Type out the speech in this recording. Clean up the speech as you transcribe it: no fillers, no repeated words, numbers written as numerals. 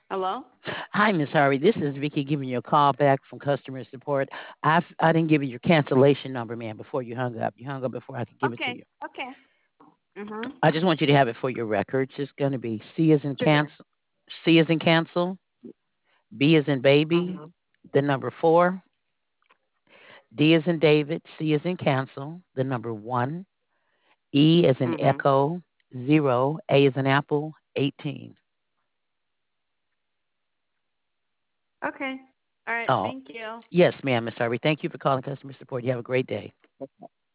Hello? Hi, Miss Harvey. This is Vicky giving you a call back from customer support. I didn't give you your cancellation number, man, before you hung up. You hung up before I could give it to Okay. you. Okay. Mhm. I just want you to have it for your records. It's going to be C as in Sure. cancel, C as in cancel, B as in baby, Mhm. the number 4, D as in David, C as in cancel, the number 1, E as in Mhm. echo, 0, A as in apple, 18. Okay. All right. Oh, Thank you. yes, ma'am, Miss Harvey. Thank you for calling customer support. You have a great day.